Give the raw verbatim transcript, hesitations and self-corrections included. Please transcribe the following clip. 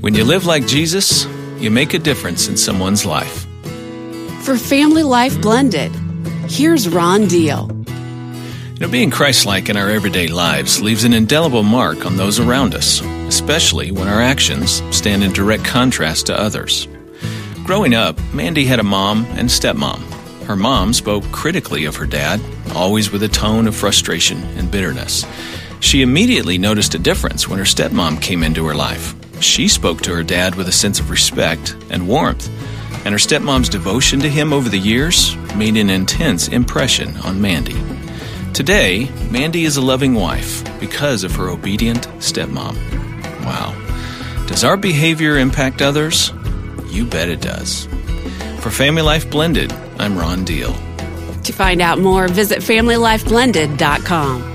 When you live like Jesus, you make a difference in someone's life. For Family Life Blended, here's Ron Deal. You know, being Christ-like in our everyday lives leaves an indelible mark on those around us, especially when our actions stand in direct contrast to others. Growing up, Mandy had a mom and stepmom. Her mom spoke critically of her dad, always with a tone of frustration and bitterness. She immediately noticed a difference when her stepmom came into her life. She spoke to her dad with a sense of respect and warmth, and her stepmom's devotion to him over the years made an intense impression on Mandy. Today, Mandy is a loving wife because of her obedient stepmom. Wow. Does our behavior impact others? You bet it does. For Family Life Blended, I'm Ron Deal. To find out more, visit family life blended dot com.